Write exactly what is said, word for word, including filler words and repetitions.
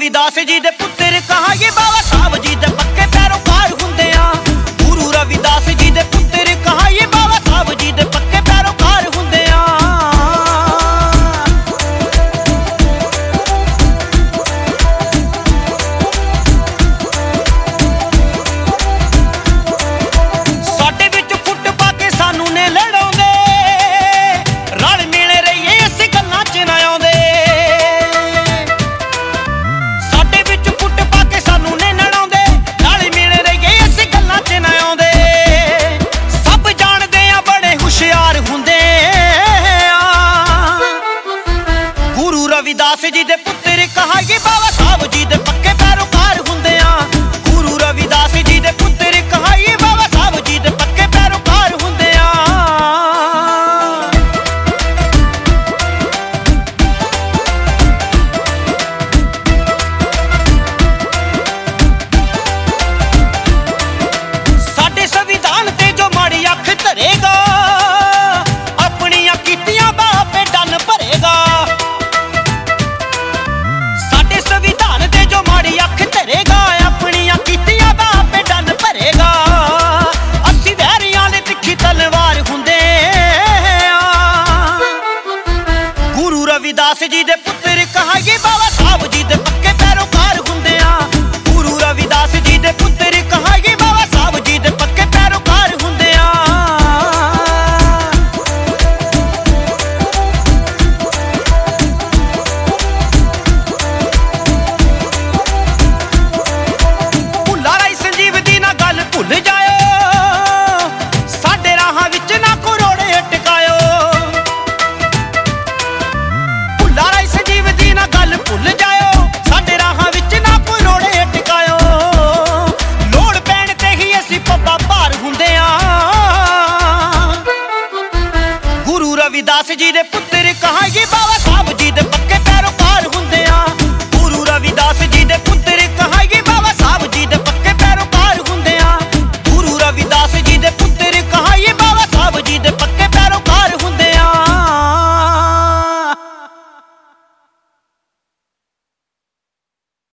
रविदास जी दे पुत्तर कहांगे बाबा साहब जी दे पक्के पैरोकार हुंदे आ। गुरु रविदास जी दे पुत्तर कहांगे बाबा साहब जी दे पक्के पैरोकार हुंदे आ। साडे विच फुट पा के सानू ने लड़ाउंदे, रल मिल रहीए इस गल्लां च ना आउंदे। रविदास जी दे पुत्तर कहांगे बाबा साहब जी दे पक्के पैरोकार हुंदे आ। गुरु रविदास जी दे पुत्तर कहांगे बाबा साहब जी दे पक्के पैरोकार हुंदे आ। साडे संविधान ते जो माड़ी अख धरेगा, अपनियां कीतियां बापे डन भरेगा। रविदास जी दे पुत्तर कहांगे बाबा साहब जी दे पक्के पैरोकार हुंदे आ। गुरु रविदास जी दे पुत्तर कहांगे बाबा साहब जी दे पक्के पैरोकार हुंदे आ। भुल्ला राई संजीव दी ना गल भुल जाओ, साडे राहां विच ना कोरोड़े अटकायो। गल भुल जाओ, साडे राहां विच ना कोई रोड़े अटकायो। लोड़ पैण ते ही असीं पब्बा भार हुंदे आ। गुरु रविदास जी दे पुत्तर कहांगे बाबा